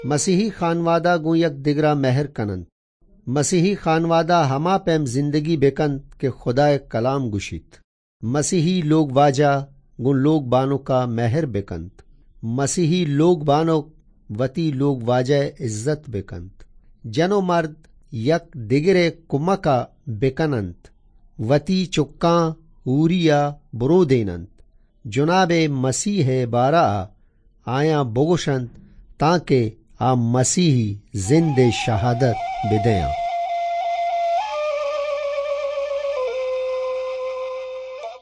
मसीही खानवादा गो यक दिगरा महर कनंत। मसीही खानवादा हमा पैम जिंदगी बेकंत के खुदा कलाम गुशित। मसीही लोग वाजा गो लोग बानो का महर बेकंत। मसीही लोग बानो वती लोग वाजा इज्जत बेकंत। जनो मर्द यक दिगरे कुमका बेकनंत वती चुक्का ऊरिया बुरो देनंत। जुनाबे मसीह बारा आया बोगोशंत ताके आ मसीही जिंदे शहादत बिदया।